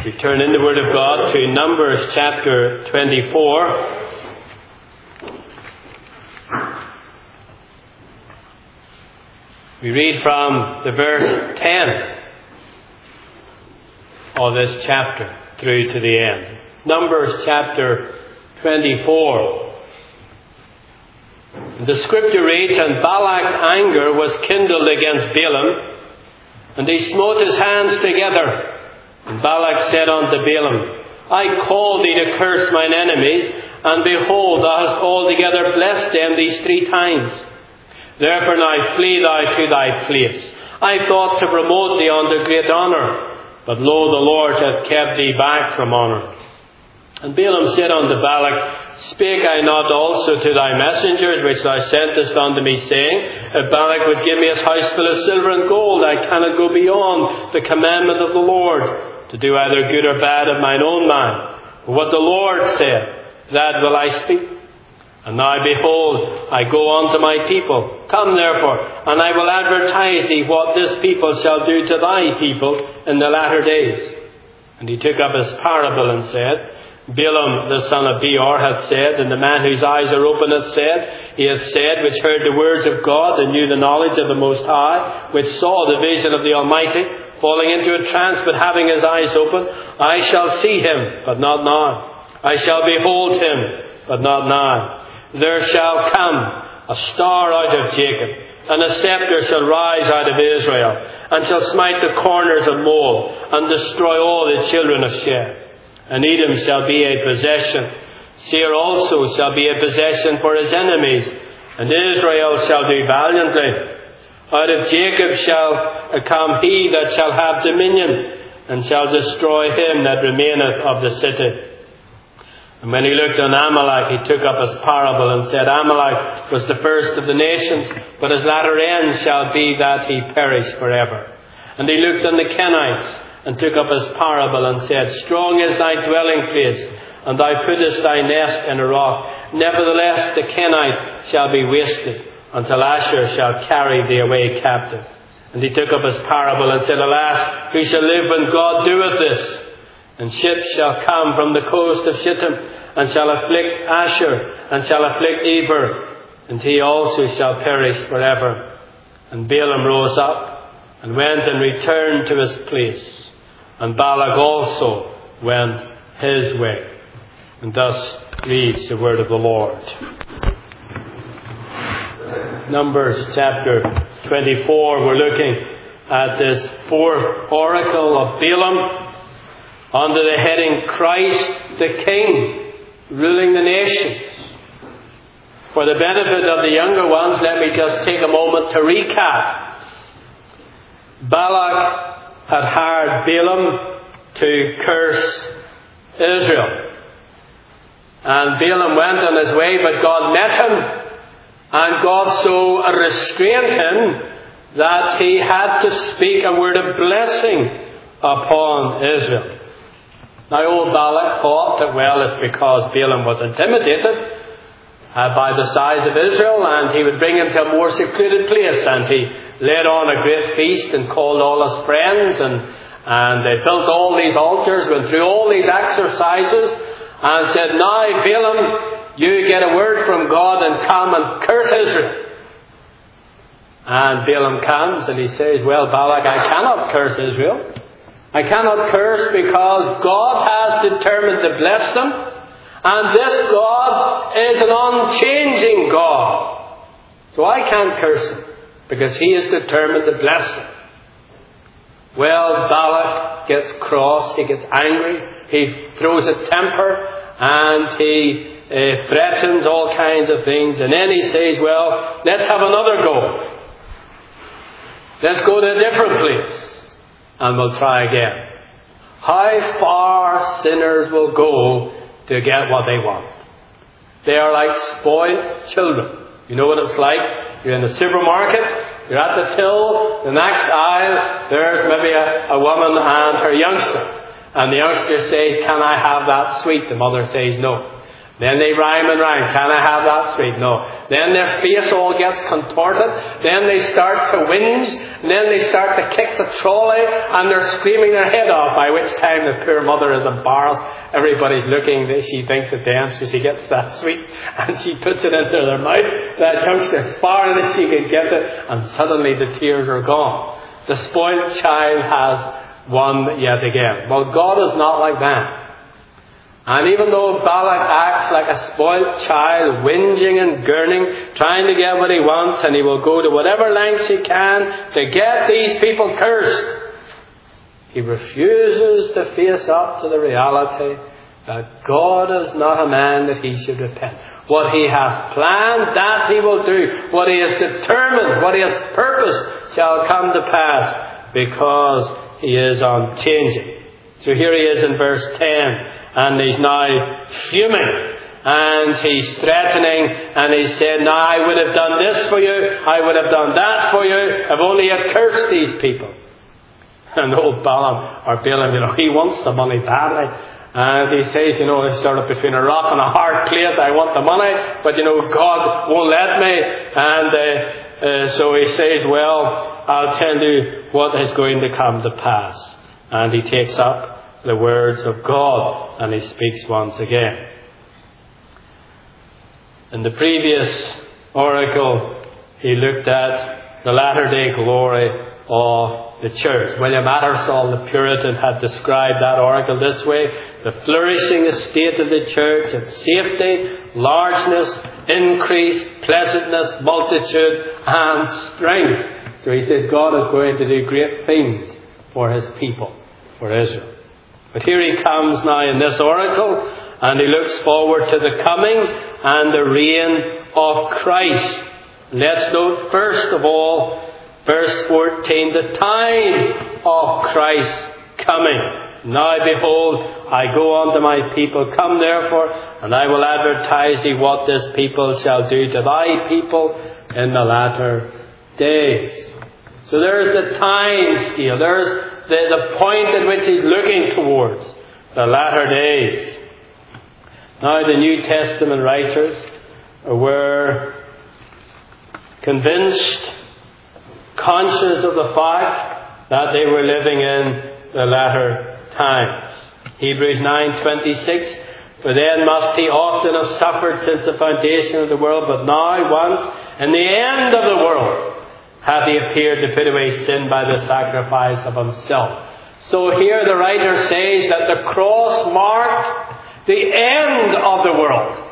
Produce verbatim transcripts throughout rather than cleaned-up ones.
We turn in the Word of God to Numbers chapter twenty-four. We read from the verse ten of this chapter through to the end. Numbers chapter twenty-four. The scripture reads, "And Balak's anger was kindled against Balaam, and he smote his hands together. And Balak said unto Balaam, I call thee to curse mine enemies, and behold, thou hast altogether blessed them these three times. Therefore now flee thou to thy place. I thought to promote thee unto great honour, but lo, the Lord hath kept thee back from honour. And Balaam said unto Balak, Spake I not also to thy messengers, which thou sentest unto me, saying, If Balak would give me his house full of silver and gold, I cannot go beyond the commandment of the Lord, to do either good or bad of mine own mind. But what the Lord said, that will I speak. And now behold, I go unto my people. Come therefore, and I will advertise thee what this people shall do to thy people in the latter days. And he took up his parable and said, Balaam the son of Beor hath said, and the man whose eyes are open hath said, He hath said, which heard the words of God, and knew the knowledge of the Most High, which saw the vision of the Almighty, falling into a trance, but having his eyes open, I shall see him, but not now. I shall behold him, but not now. There shall come a star out of Jacob, and a scepter shall rise out of Israel, and shall smite the corners of Moab, and destroy all the children of Shem. And Edom shall be a possession. Seir also shall be a possession for his enemies, and Israel shall do valiantly. Out of Jacob shall come he that shall have dominion, and shall destroy him that remaineth of the city. And when he looked on Amalek, he took up his parable and said, Amalek was the first of the nations, but his latter end shall be that he perish forever. And he looked on the Kenites, and took up his parable and said, Strong is thy dwelling place, and thou puttest thy nest in a rock. Nevertheless the Kenite shall be wasted, until Asher shall carry thee away captive. And he took up his parable and said, Alas, who shall live when God doeth this? And ships shall come from the coast of Shittim, and shall afflict Asher, and shall afflict Eber, and he also shall perish forever. And Balaam rose up, and went and returned to his place. And Balak also went his way. And thus reads the word of the Lord. Numbers chapter twenty-four, we're looking at this fourth oracle of Balaam under the heading Christ the King ruling the nations. For the benefit of the younger ones, let me just take a moment to recap. Balak had hired Balaam to curse Israel. And Balaam went on his way, but God met him, and God so restrained him that he had to speak a word of blessing upon Israel. Now old Balak thought that, well, it's because Balaam was intimidated uh, by the size of Israel, and he would bring him to a more secluded place, and he laid on a great feast and called all his friends, and, and they built all these altars, went through all these exercises, and said, Now Balaam, you get a word from God and come and curse Israel. And Balaam comes and he says, Well, Balak, I cannot curse Israel. I cannot curse because God has determined to bless them, and this God is an unchanging God. So I can't curse him, because he is determined to bless them. Well, Balak gets cross, he gets angry, he throws a temper, and he uh, threatens all kinds of things, and then he says, well, let's have another go. Let's go to a different place, and we'll try again. How far sinners will go to get what they want. They are like spoiled children. You know what it's like? You're in the supermarket, you're at the till, the next aisle, there's maybe a, a woman and her youngster. And the youngster says, can I have that sweet? The mother says no. Then they rhyme and rhyme. Can I have that sweet? No. Then their face all gets contorted. Then they start to whinge. And then they start to kick the trolley. And they're screaming their head off. By which time the poor mother is embarrassed. Everybody's looking. She thinks of them. So she gets that sweet. And she puts it into their mouth. That youngster as far as she can get it. And suddenly the tears are gone. The spoiled child has won yet again. Well, God is not like that. And even though Balak acts like a spoiled child, whinging and gurning, trying to get what he wants, and he will go to whatever lengths he can to get these people cursed, he refuses to face up to the reality that God is not a man that he should repent. What he has planned, that he will do. What he has determined, what he has purposed, shall come to pass, because he is unchanging. So here he is in verse ten. And he's now fuming. And he's threatening. And he's saying, now I would have done this for you. I would have done that for you. If only you'd cursed these people. And old Balaam, or Balaam, you know, he wants the money badly. And he says, you know, it's sort of between a rock and a hard place. I want the money. But, you know, God won't let me. And uh, uh, so he says, well, I'll tell you what is going to come to pass. And he takes up the words of God, and he speaks once again. In the previous oracle, he looked at the latter-day glory of the church. William Tattersall, the Puritan, had described that oracle this way: the flourishing estate of the church, its safety, largeness, increase, pleasantness, multitude, and strength. So he said God is going to do great things for his people, for Israel. But here he comes now in this oracle, and he looks forward to the coming and the reign of Christ. Let's note first of all, verse fourteen, the time of Christ's coming. Now behold, I go unto my people, come therefore, and I will advertise thee what this people shall do to thy people in the latter days. So there's the time scale. There's the, the point at which he's looking towards, the latter days. Now the New Testament writers were convinced, conscious of the fact that they were living in the latter times. Hebrews nine twenty-six, for then must he often have suffered since the foundation of the world, but now once in the end of the world hath he appeared to put away sin by the sacrifice of himself. So here the writer says that the cross marked the end of the world.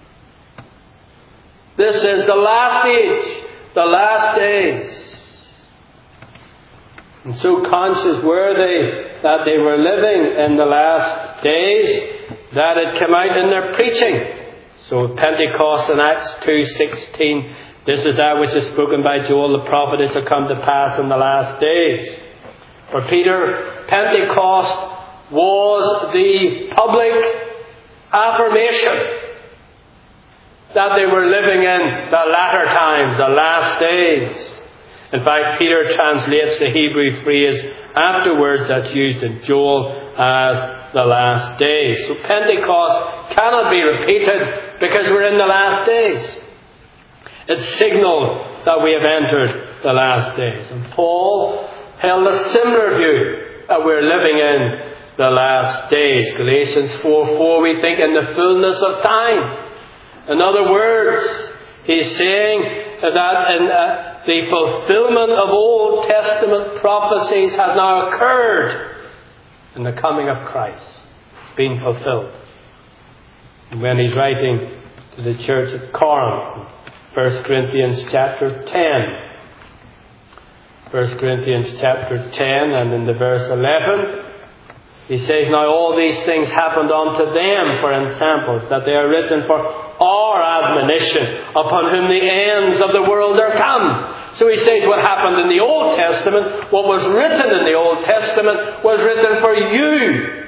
This is the last age, the last days. And so conscious were they that they were living in the last days that it came out in their preaching. So Pentecost in Acts two sixteen, this is that which is spoken by Joel the prophet, it shall come to pass in the last days. For Peter, Pentecost was the public affirmation that they were living in the latter times, the last days. In fact, Peter translates the Hebrew phrase afterwards that's used in Joel as the last days. So Pentecost cannot be repeated because we're in the last days. It signals that we have entered the last days. And Paul held a similar view, that we're living in the last days. Galatians four four, we think in the fullness of time. In other words, he's saying that in, uh, the fulfillment of Old Testament prophecies has now occurred in the coming of Christ. It's been fulfilled. And when he's writing to the church at Corinth, First Corinthians chapter ten. First Corinthians chapter ten and in the verse eleven, he says, now all these things happened unto them for ensamples, that they are written for our admonition, upon whom the ends of the world are come. So he says what happened in the Old Testament, what was written in the Old Testament, was written for you,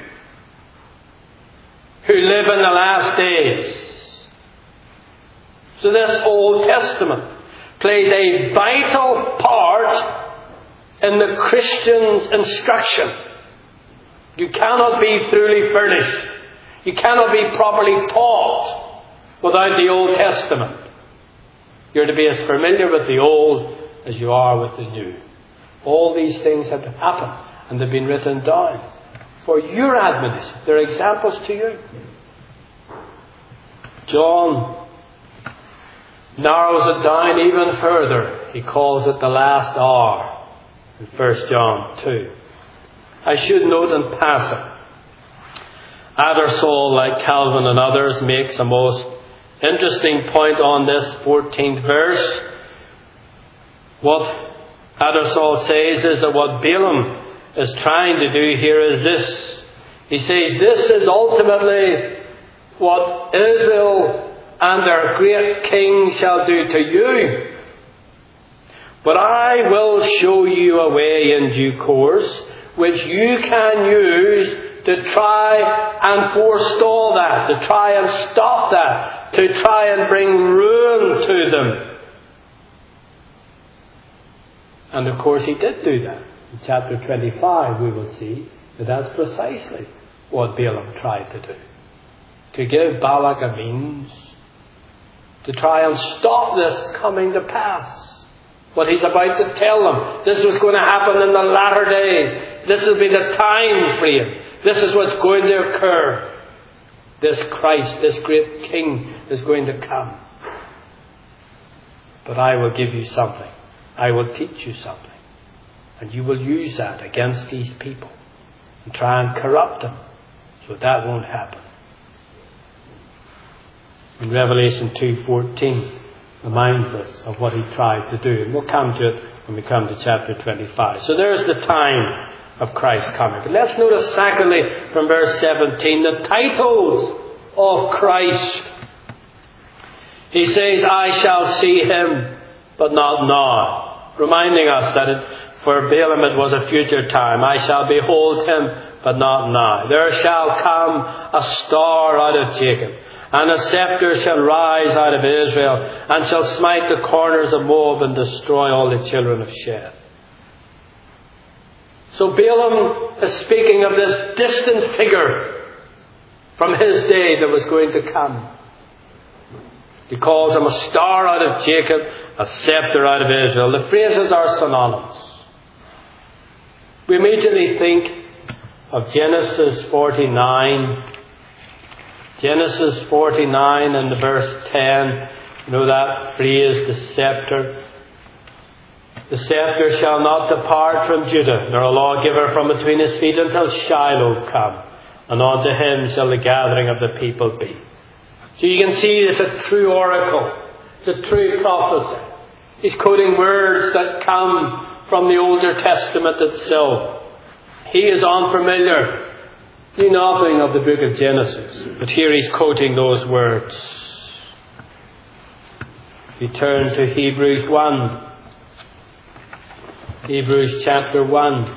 who live in the last days. So this Old Testament plays a vital part in the Christian's instruction. You cannot be truly furnished. You cannot be properly taught without the Old Testament. You're to be as familiar with the Old as you are with the New. All these things have happened and they've been written down for your admonition. They're examples to you. John narrows it down even further. He calls it the last hour in First John two. I should note in passing, Addersall, like Calvin and others, makes a most interesting point on this fourteenth verse. What Addersall says is that what Balaam is trying to do here is this. He says this is ultimately what Israel and their great king shall do to you. But I will show you a way in due course which you can use to try and forestall that, to try and stop that, to try and bring ruin to them. And of course he did do that. In chapter twenty-five we will see that that's precisely what Balaam tried to do. To give Balak a means to try and stop this coming to pass. What he's about to tell them. This was going to happen in the latter days. This will be the time frame. This is what's going to occur. This Christ, this great King, is going to come. But I will give you something. I will teach you something. And you will use that against these people. And try and corrupt them. So that won't happen. In Revelation two fourteen reminds us of what he tried to do. And we'll come to it when we come to chapter twenty-five. So there's the time of Christ's coming. But let's notice secondly from verse seventeen the titles of Christ. He says, I shall see him, but not now. Reminding us that it, for Balaam it was a future time. I shall behold him, but not now. There shall come a star out of Jacob, and a scepter shall rise out of Israel, and shall smite the corners of Moab and destroy all the children of Shem. So Balaam is speaking of this distant figure from his day that was going to come. He calls him a star out of Jacob, a scepter out of Israel. The phrases are synonymous. We immediately think of Genesis forty-nine. Genesis forty-nine and the verse ten. You know that phrase, the scepter. The scepter shall not depart from Judah, nor a lawgiver from between his feet until Shiloh come. And unto him shall the gathering of the people be. So you can see it's a true oracle. It's a true prophecy. He's quoting words that come from the Older Testament itself. He is unfamiliar, knew nothing of the book of Genesis, but here he's quoting those words. We turn to Hebrews one. Hebrews chapter one.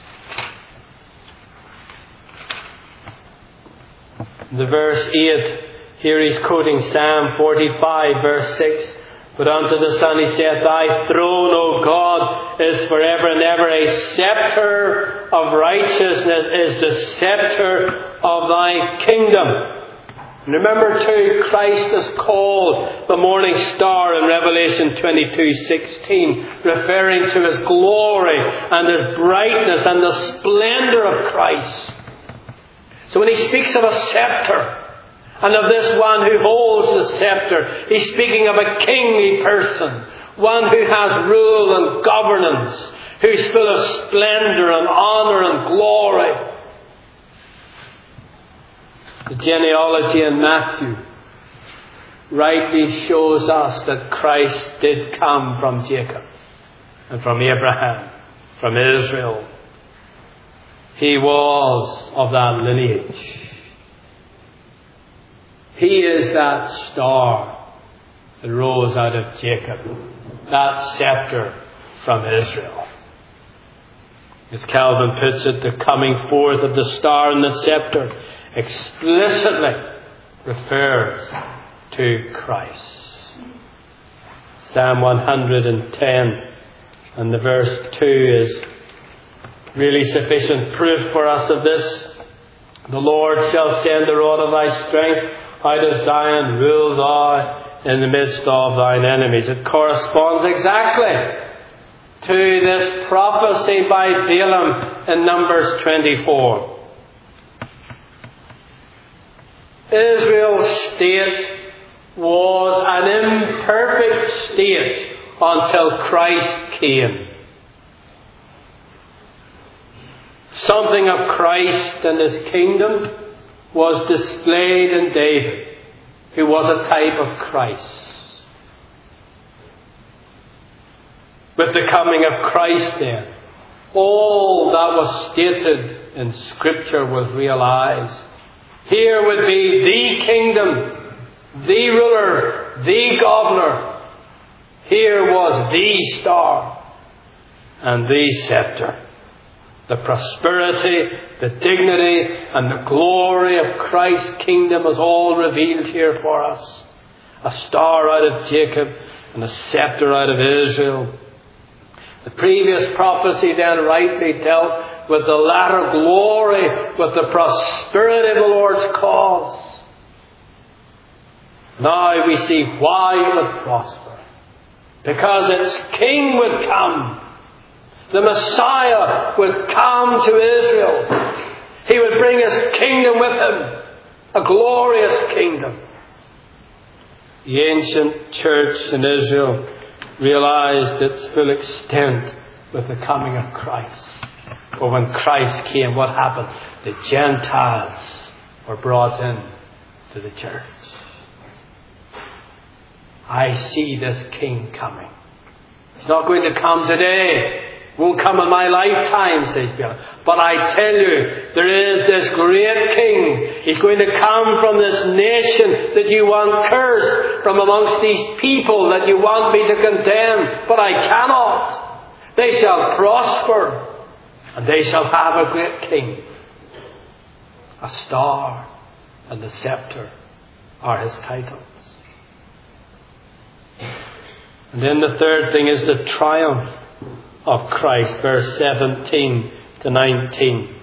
The verse eight, here he's quoting Psalm forty-five, verse six. But unto the Son he saith, Thy throne, O God, is forever and ever. A scepter of righteousness is the scepter of thy kingdom. And remember too, Christ is called the morning star in Revelation twenty-two sixteen, referring to his glory and his brightness and the splendour of Christ. So when he speaks of a scepter, and of this one who holds the scepter, he's speaking of a kingly person, one who has rule and governance, who's full of splendour and honour and glory. The genealogy in Matthew rightly shows us that Christ did come from Jacob and from Abraham, from Israel. He was of that lineage. He is that star that rose out of Jacob, that scepter from Israel. As Calvin puts it, the coming forth of the star and the scepter explicitly refers to Christ. Psalm one hundred ten and the verse two is really sufficient proof for us of this. The Lord shall send the rod of thy strength out of Zion, rule thou in the midst of thine enemies. It corresponds exactly to this prophecy by Balaam in Numbers twenty-four. Israel's state was an imperfect state until Christ came. Something of Christ and His kingdom was displayed in David, who was a type of Christ. With the coming of Christ then, all that was stated in Scripture was realized. Here would be the kingdom, the ruler, the governor. Here was the star and the scepter. The prosperity, the dignity, and the glory of Christ's kingdom is all revealed here for us. A star out of Jacob and a scepter out of Israel. The previous prophecy then rightly dealt with the latter glory, with the prosperity of the Lord's cause. Now we see why it would prosper. Because its king would come. The Messiah would come to Israel. He would bring His kingdom with Him. A glorious kingdom. The ancient church in Israel realized its full extent with the coming of Christ. But when Christ came, what happened? The Gentiles were brought in to the church. I see this King coming. He's not going to come today. Won't come in my lifetime, says Balaam. But I tell you, there is this great King. He's going to come from this nation that you want cursed, from amongst these people that you want me to condemn. But I cannot. They shall prosper, and they shall have a great King. A star and the scepter are His titles. And then the third thing is the triumph of Christ, verse seventeen to nineteen.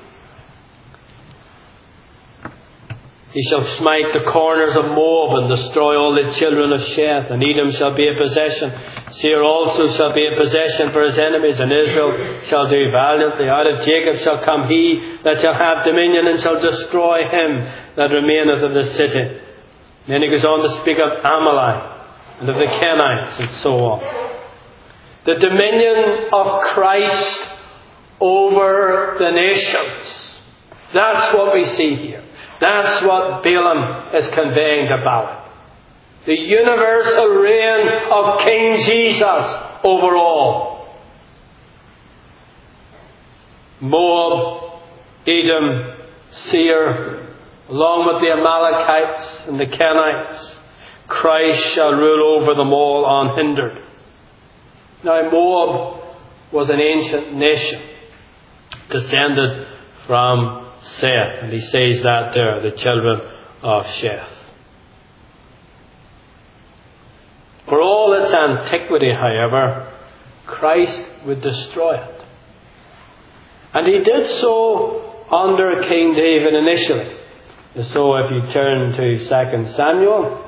He shall smite the corners of Moab and destroy all the children of Sheth, and Edom shall be a possession. Seir also shall be a possession for his enemies, and Israel shall do valiantly. Out of Jacob shall come he that shall have dominion, and shall destroy him that remaineth of the city. And then he goes on to speak of Amalek and of the Kenites and so on. The dominion of Christ over the nations. That's what we see here. That's what Balaam is conveying to Balak. The universal reign of King Jesus over all. Moab, Edom, Seir, along with the Amalekites and the Kenites, Christ shall rule over them all unhindered. Now Moab was an ancient nation, descended from Seth, and he says that there, the children of Sheth. For all its antiquity, however, Christ would destroy it. And He did so under King David initially. So if you turn to Second Samuel,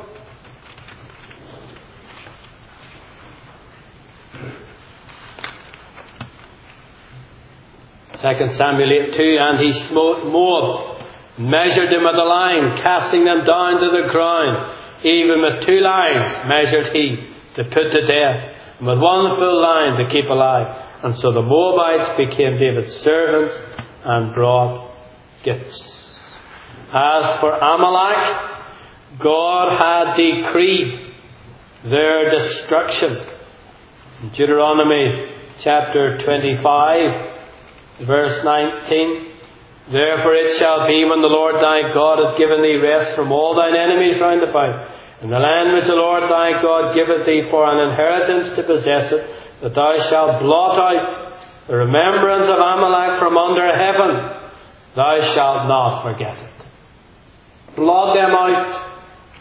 Second Samuel eight two, and he smote Moab, measured them with a line, casting them down to the ground. Even with two lines measured he to put to death, and with one full line to keep alive. And so the Moabites became David's servants and brought gifts. As for Amalek, God had decreed their destruction. In Deuteronomy chapter twenty-five, verse nineteen, therefore it shall be when the Lord thy God hath given thee rest from all thine enemies round about, in the land which the Lord thy God giveth thee for an inheritance to possess it, that thou shalt blot out the remembrance of Amalek from under heaven. Thou shalt not forget it. Blot them out.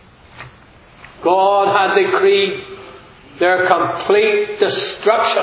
God had decreed their complete destruction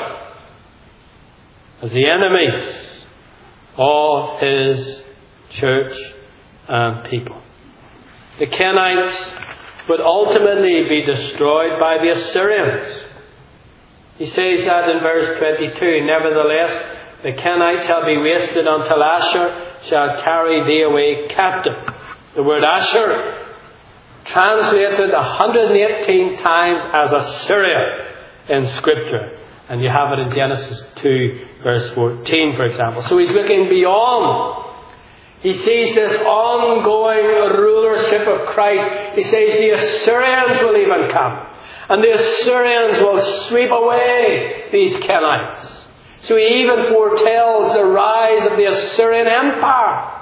as the enemies of His church and people. The Kenites would ultimately be destroyed by the Assyrians. He says that in verse twenty-two, nevertheless, the Kenites shall be wasted until Ashur shall carry thee away captive. The word Ashur, translated one hundred eighteen times as Assyria in Scripture. And you have it in Genesis two, verse fourteen, for example. So he's looking beyond. He sees this ongoing rulership of Christ. He says the Assyrians will even come. And the Assyrians will sweep away these Kenites. So he even foretells the rise of the Assyrian Empire.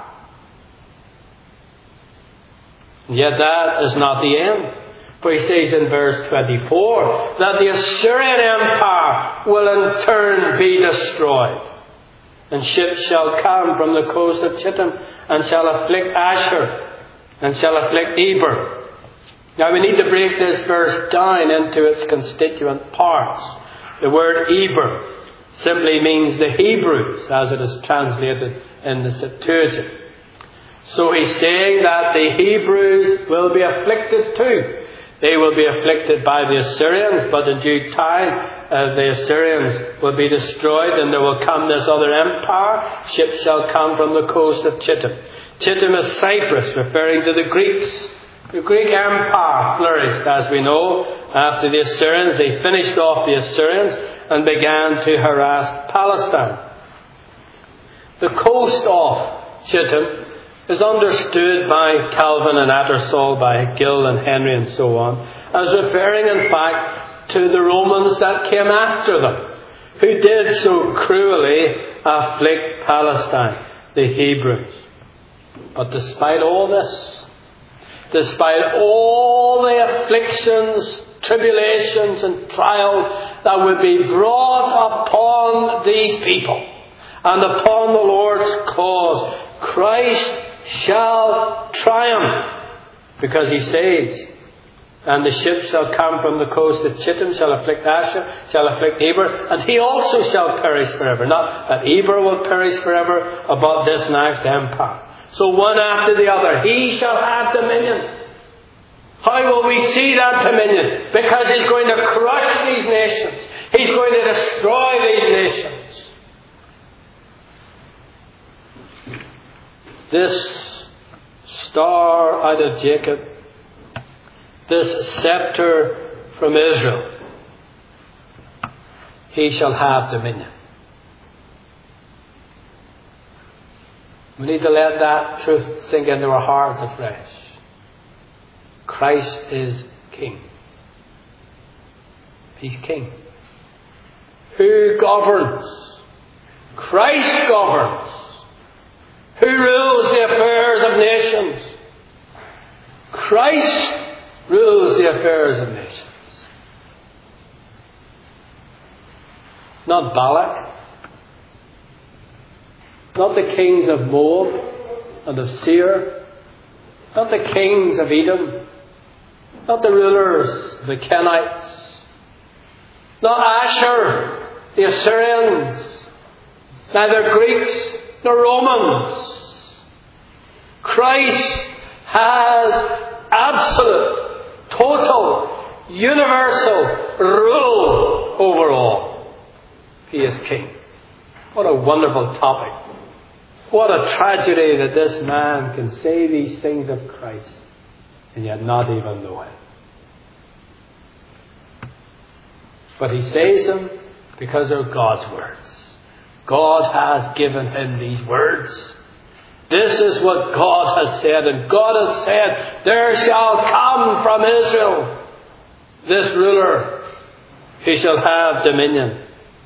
And yet that is not the end. For he says in verse twenty-four that the Assyrian Empire will in turn be destroyed. And ships shall come from the coast of Chittim and shall afflict Ashur and shall afflict Eber. Now we need to break this verse down into its constituent parts. The word Eber simply means the Hebrews, as it is translated in the Septuagint. So he's saying that the Hebrews will be afflicted too. They will be afflicted by the Assyrians, but in due time uh, the Assyrians will be destroyed and there will come this other empire. Ships shall come from the coast of Chittim. Chittim is Cyprus, referring to the Greeks. The Greek Empire flourished, as we know, after the Assyrians. They finished off the Assyrians and began to harass Palestine. The coast of Chittim is understood by Calvin and Tattersall, by Gill and Henry and so on, as referring in fact to the Romans that came after them, who did so cruelly afflict Palestine, the Hebrews. But despite all this, despite all the afflictions, tribulations and trials that would be brought upon these people and upon the Lord's cause, Christ shall triumph, because he says, and the ships shall come from the coast of Chittim, shall afflict Ashur, shall afflict Eber, and he also shall perish forever. Not that Eber will perish forever, but this next empire. So one after the other, he shall have dominion. How will we see that dominion? Because he's going to crush these nations. He's going to destroy these nations. This star out of Jacob, this scepter from Israel, he shall have dominion. We need to let that truth sink into our hearts afresh. Christ is King. He's King. Who governs? Christ governs. Who rules the affairs of nations? Christ rules the affairs of nations. Not Balak. Not the kings of Moab and of Seir. Not the kings of Edom. Not the rulers of the Kenites. Not Ashur, the Assyrians. Neither Greeks nor Romans. Christ has absolute, total, universal rule over all. He is King. What a wonderful topic. What a tragedy that this man can say these things of Christ and yet not even know him. But he says them because they're God's words. God has given him these words. This is what God has said, and God has said, there shall come from Israel this ruler, he shall have dominion.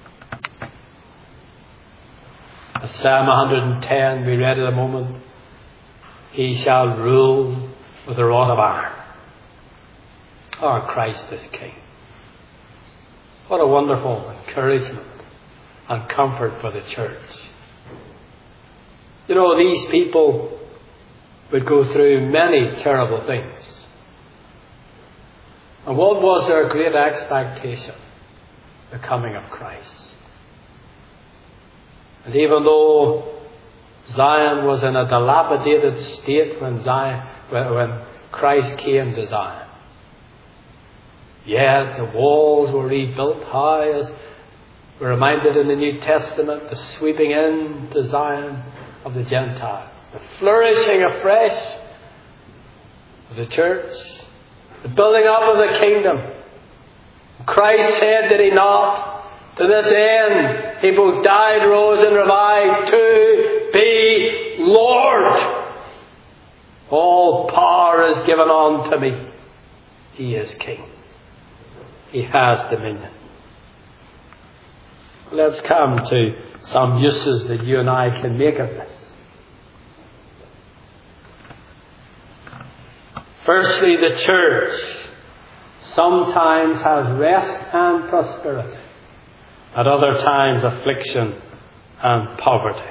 As Psalm one hundred ten, we read it a moment, he shall rule with a rod of iron. Our Christ is King. What a wonderful encouragement and comfort for the church. You know, these people would go through many terrible things. And what was their great expectation? The coming of Christ. And even though Zion was in a dilapidated state when Zion, when Christ came to Zion. Yet the walls were rebuilt high, as we're reminded in the New Testament, the sweeping in to Zion of the Gentiles, the flourishing afresh of the church, the building up of the kingdom. Christ said, did he not, to this end he both died, rose and revived to be Lord. All power is given unto me. He is King. He has dominion. Let's come to some uses that you and I can make of this. Firstly, the church sometimes has rest and prosperity, at other times affliction and poverty.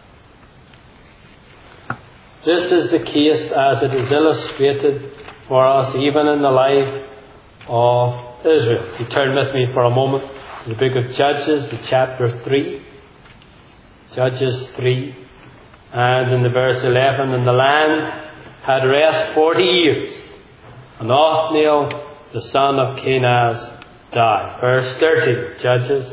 This is the case as it is illustrated for us even in the life of Israel. You turn with me for a moment to the book of Judges, the chapter three. Judges three. And in the verse eleven, and the land had rest forty years, and Othniel the son of Kenaz died. Verse thirty, Judges.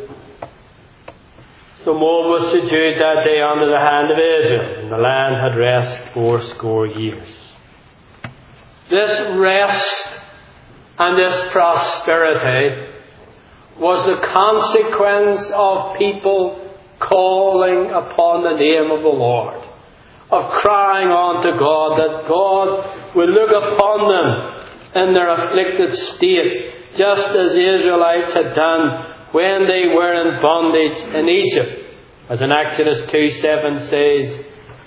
So Moab was subdued that day under the hand of Israel, and the land had rest fourscore years. This rest and this prosperity was the consequence of people calling upon the name of the Lord, of crying unto God that God will look upon them in their afflicted state, just as the Israelites had done when they were in bondage in Egypt. As in Exodus two seven says,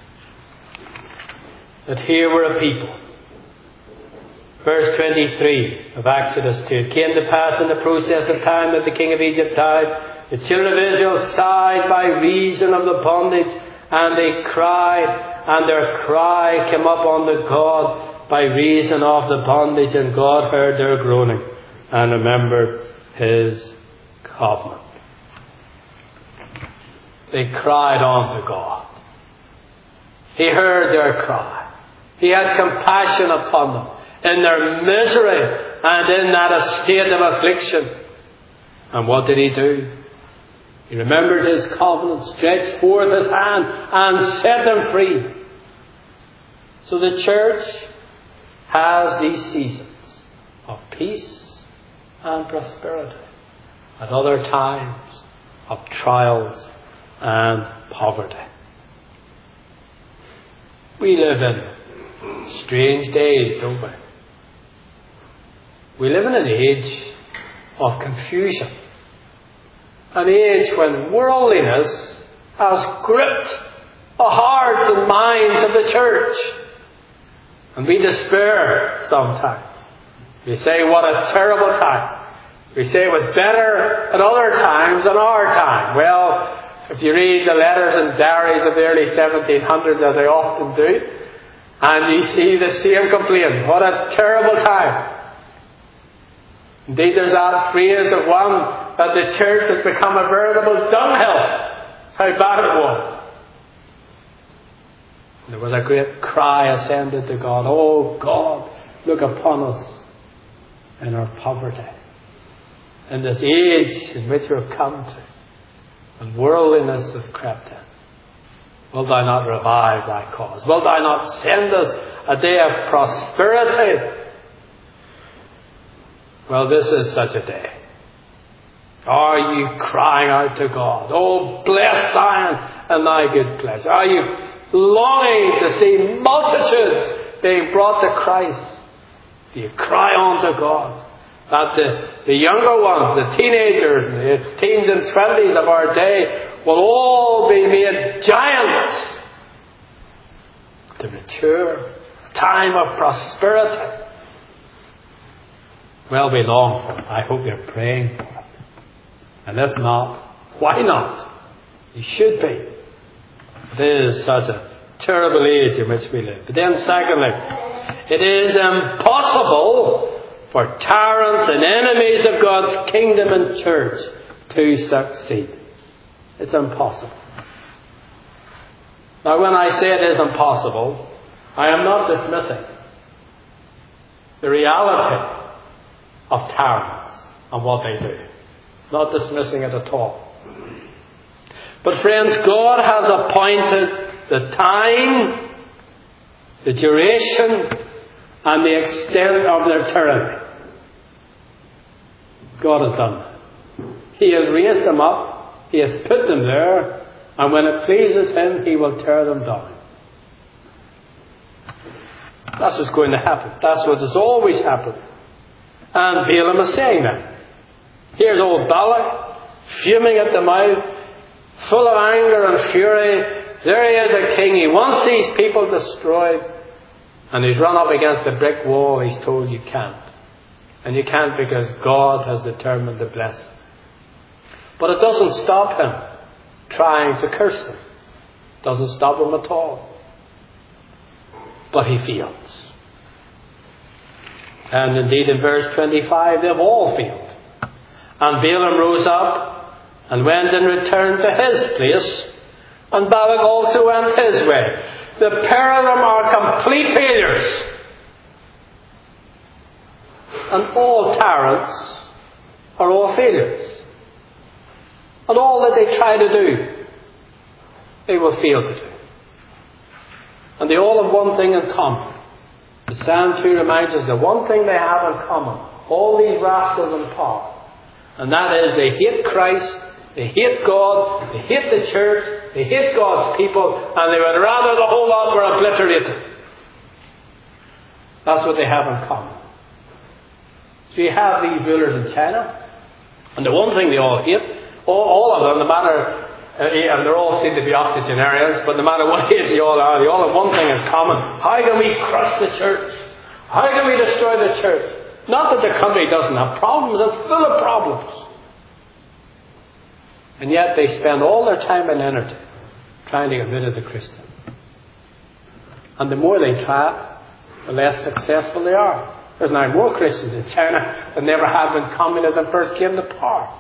that here were a people. Verse twenty-three of Exodus two. It came to pass in the process of time that the king of Egypt died, the children of Israel sighed by reason of the bondage, and they cried, and their cry came up unto God by reason of the bondage, and God heard their groaning and remembered his covenant. They cried unto God. He heard their cry. He had compassion upon them in their misery and in that state of affliction. And what did he do? He remembered his covenant, stretched forth his hand and set them free. So the church has these seasons of peace and prosperity, at other times of trials and poverty. We live in strange days, don't we? We live in an age of confusion. An age when worldliness has gripped the hearts and minds of the church. And we despair sometimes. We say, what a terrible time. We say it was better at other times than our time. Well, if you read the letters and diaries of the early seventeen hundreds, as I often do, and you see the same complaint, what a terrible time. Indeed, there's that phrase of one that the church has become a veritable dunghill. That's how bad it was. And there was a great cry ascended to God. Oh God, look upon us in our poverty, in this age in which we've come to, and worldliness has crept in. Wilt thou not revive thy cause? Wilt thou not send us a day of prosperity? Well, this is such a day. Are you crying out to God? Oh, bless Zion and thy good pleasure. Are you longing to see multitudes being brought to Christ? Do you cry unto God that the, the younger ones, the teenagers, the teens and twenties of our day will all be made giants to mature, a time of prosperity? Well, we long for it. I hope you're praying for it. And if not, why not? You should be. It is such a terrible age in which we live. But then secondly, it is impossible for tyrants and enemies of God's kingdom and church to succeed. It's impossible. Now when I say it is impossible, I am not dismissing the reality of tyrants and what they do. Not dismissing it at all. But friends, God has appointed the time, the duration, and the extent of their tyranny. God has done that. He has raised them up. He has put them there. And when it pleases Him, He will tear them down. That's what's going to happen. That's what has always happened. And Balaam is saying that. Here's old Balak, fuming at the mouth, full of anger and fury. There he is, a king. He wants these people destroyed. And he's run up against a brick wall. He's told you can't. And you can't because God has determined to bless them. But it doesn't stop him trying to curse them. It doesn't stop him at all. But he fails. And indeed in verse twenty-five, they've all failed. And Balaam rose up and went and returned to his place. And Balak also went his way. The pair of them are complete failures. And all tyrants are all failures. And all that they try to do, they will fail to do. And they all have one thing in common. The Psalm two reminds us the one thing they have in common. All these rascals in power. And that is they hate Christ, they hate God, they hate the church, they hate God's people, and they would rather the whole lot were obliterated. That's what they have in common. So you have these rulers in China, and the one thing they all hate, all, all of them, no matter, uh, and they all seem to be octogenarians, but no matter what age they all are, they all have one thing in common. How can we crush the church? How can we destroy the church? Not that the country doesn't have problems, it's full of problems. And yet they spend all their time and energy trying to get rid of the Christian. And the more they try it, the less successful they are. There's now more Christians in China than never had when communism first came to power.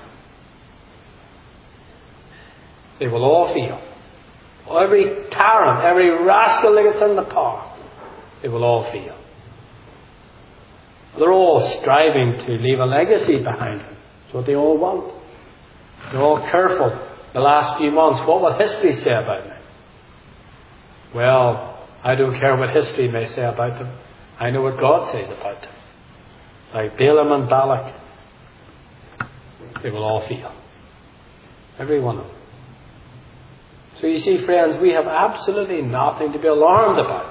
They will all fail. Every tyrant, every rascal that gets in the power, they will all fail. They're all striving to leave a legacy behind them. That's what they all want. They're all careful. The last few months, what will history say about me? Well, I don't care what history may say about them. I know what God says about them. Like Balaam and Balak, they will all fail. Every one of them. So you see, friends, we have absolutely nothing to be alarmed about.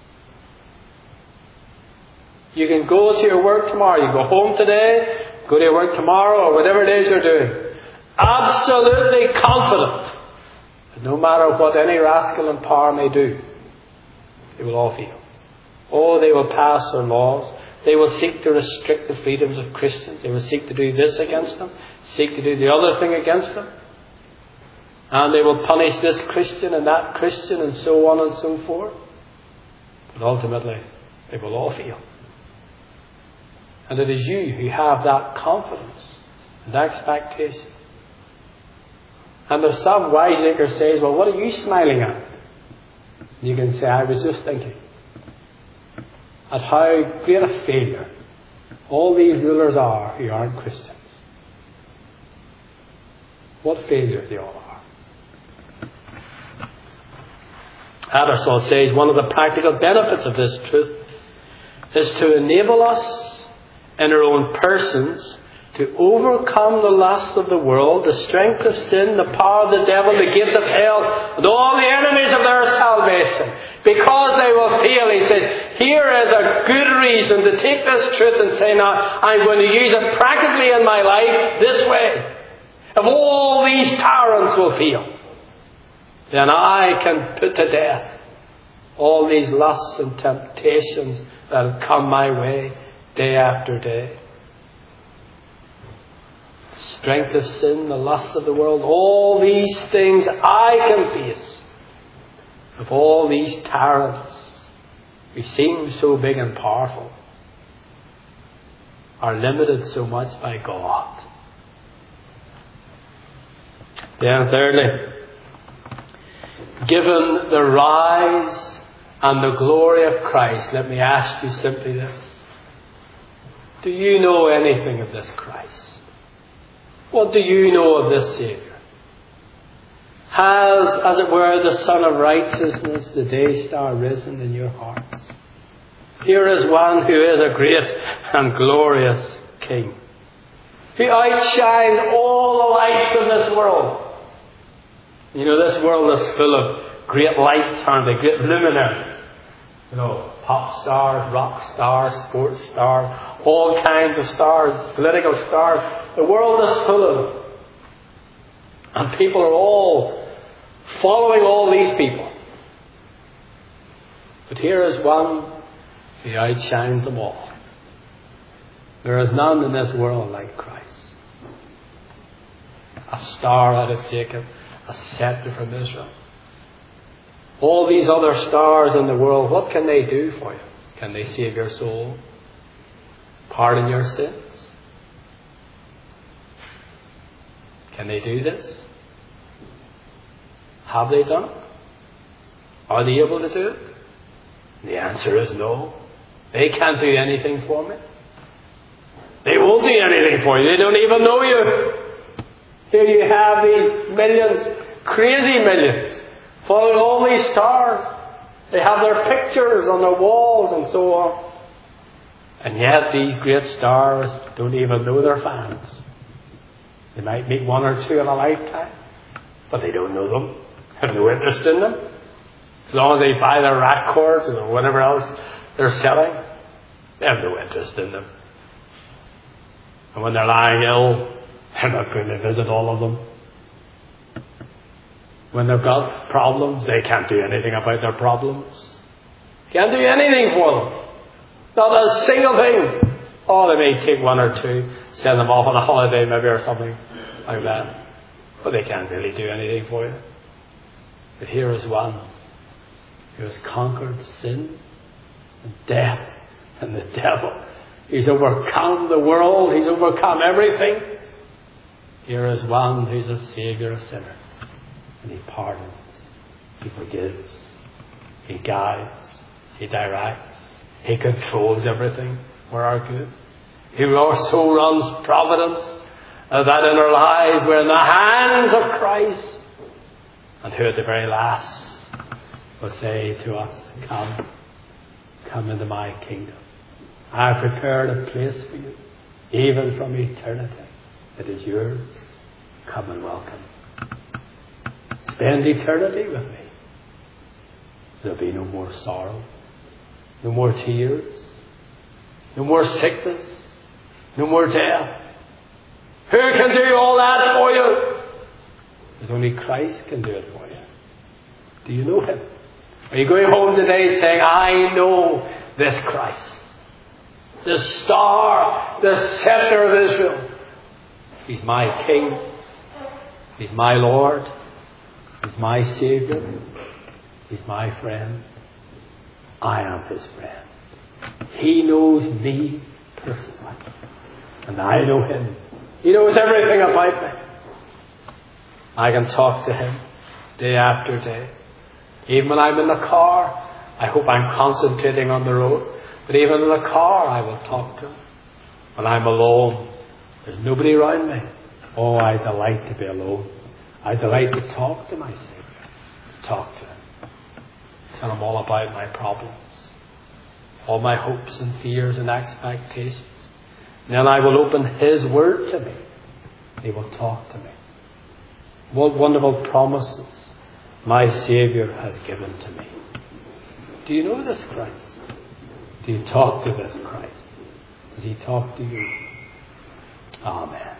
You can go to your work tomorrow. You go home today, go to your work tomorrow, or whatever it is you're doing. Absolutely confident that no matter what any rascal in power may do, they will all fail. Oh, they will pass their laws. They will seek to restrict the freedoms of Christians. They will seek to do this against them, seek to do the other thing against them. And they will punish this Christian and that Christian and so on and so forth. But ultimately, they will all fail. And it is you who have that confidence and expectation. And if some wiseacre says, well, what are you smiling at? You can say, I was just thinking at how great a failure all these rulers are who aren't Christians. What failures they all are. Tattersall says one of the practical benefits of this truth is to enable us in our own persons to overcome the lusts of the world, the strength of sin, the power of the devil, the gates of hell, and all the enemies of their salvation. Because they will fail, he says, here is a good reason to take this truth and say, now, I'm going to use it practically in my life this way. If all these tyrants will fail, then I can put to death all these lusts and temptations that have come my way day after day. Strength of sin, the lusts of the world, all these things I can face. If all these tyrants, who seem so big and powerful, are limited so much by God. Then thirdly, given the rise and the glory of Christ, let me ask you simply this. Do you know anything of this Christ? What do you know of this Saviour? Has, as it were, the Son of Righteousness, the day star, risen in your hearts? Here is one who is a great and glorious King, who outshines all the lights of this world. You know, this world is full of great lights, aren't they? Great luminaries. You know, pop stars, rock stars, sports stars, all kinds of stars, political stars. The world is full of them. And people are all following all these people. But here is one who outshines them all. There is none in this world like Christ. A star out of Jacob, a scepter from Israel. All these other stars in the world, what can they do for you? Can they save your soul? Pardon your sins? Can they do this? Have they done it? Are they able to do it? The answer is no. They can't do anything for me. They won't do anything for you. They don't even know you. Here you have these millions, crazy millions, following all these stars. They have their pictures on their walls and so on. And yet these great stars don't even know their fans. They might meet one or two in a lifetime, but they don't know them, have no interest in them. As long as they buy their rat cords or whatever else they're selling, they have no interest in them. And when they're lying ill, they're not going to visit all of them. When they've got problems, they can't do anything about their problems. Can't do anything for them. Not a single thing. Oh, they may take one or two, send them off on a holiday maybe or something like that. But they can't really do anything for you. But here is one who has conquered sin and death and the devil. He's overcome the world. He's overcome everything. Here is one who's a Saviour of sinners. And he pardons. He forgives. He guides. He directs. He controls everything for our good. He also runs providence, uh, that in our lives we're in the hands of Christ. And who at the very last will say to us, come, come into my kingdom. I have prepared a place for you, even from eternity. It is yours. Come and welcome. Spend eternity with me. There'll be no more sorrow, no more tears, no more sickness, no more death. Who can do all that for you? There's only Christ can do it for you. Do you know Him? Are you going home today saying, I know this Christ, the star, the scepter of Israel. He's my King. He's my Lord. He's my Saviour. He's my friend. I am His friend. He knows me personally. And I know Him. He knows everything about me. I can talk to Him day after day. Even when I'm in the car, I hope I'm concentrating on the road. But even in the car, I will talk to Him. When I'm alone, there's nobody around me. Oh, I delight to be alone. I delight to talk to my Saviour. Talk to Him. Tell Him all about my problems. All my hopes and fears and expectations. And then I will open His Word to me. He will talk to me. What wonderful promises my Saviour has given to me. Do you know this Christ? Do you talk to this Christ? Does He talk to you? Amen.